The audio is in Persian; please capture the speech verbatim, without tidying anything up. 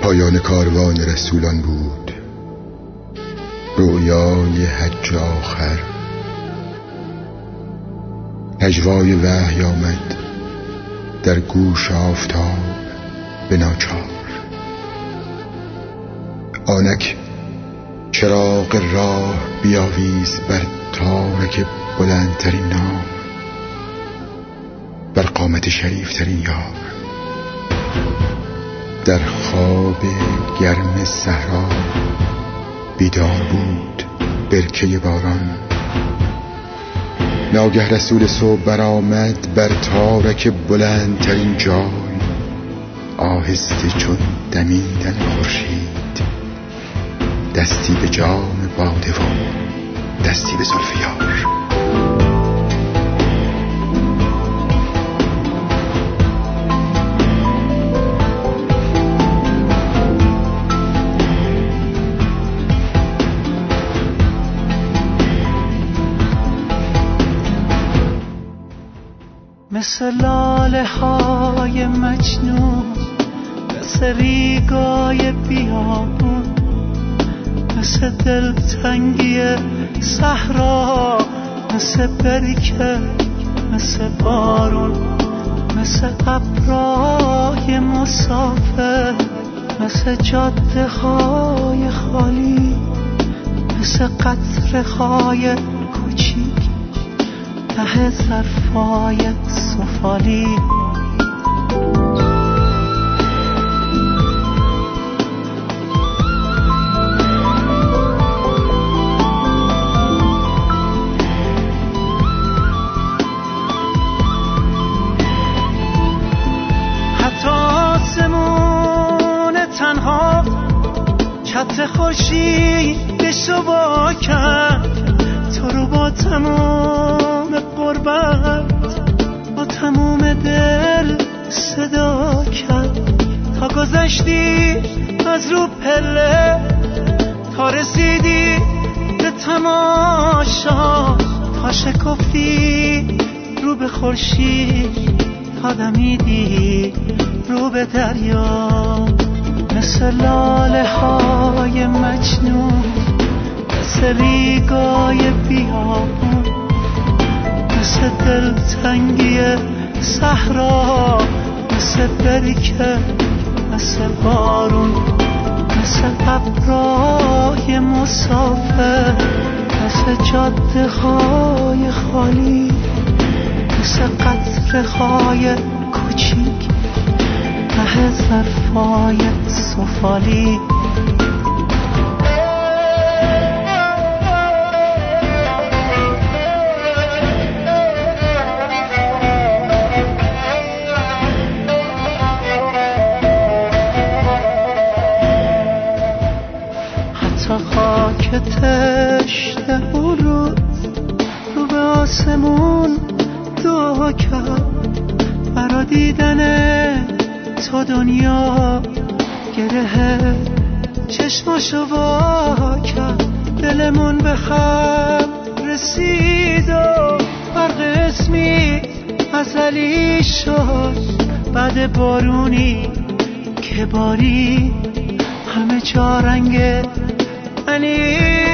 پایان کاروان رسولان بود، رویای حج آخر. نجوای وحی آمد در گوش آفتاب به ناچار. آنک چراغ راه بیاویز بر تارک بلندترین نام، بر قامت شریفترین یار. در خواب گرم صحرا بیدار بود برکه باران. ناگه رسول صبح برآمد بر تارک بلندترین جای. آهسته چون دمیدن خورشید، دستی به جام باده و دستی به زلف یار. مثل لاله های مجنون، مثل ریگای بیابون، مثل دلتنگی صحرا، مثل برکه، مثل بارون، مثل ابرای مسافر، مثل جاده های خالی، مثل قطره های کوچیک ته ظرفای سفالی. حتی آسمون تنها چتر خورشیدشو وا کرد، تو رو با تمام قربت، با تمام دل صدا کرد. تا گذشتی از رو پله، تا رسیدی به تماشا، تا شکفتی رو به خورشید، تا دمیدی رو به دریا. مثل لاله های مجنون، مثل ریگای بیابون، مثل دلتنگی صحرا، مثل برکه، مثل بارون، مثل ابرای مسافر، مثل جاده های خالی، مثل قطره های کوچیک ته ظرفای سفالی. خاک تشنه اون روز رو به آسمون دعا کرد، برا دیدن تو دنیا گره چشماشو وا کرد. دلمون به خم رسید و برق اسمی ازلی شد، بعد بارونی که باری همه جا رنگ I need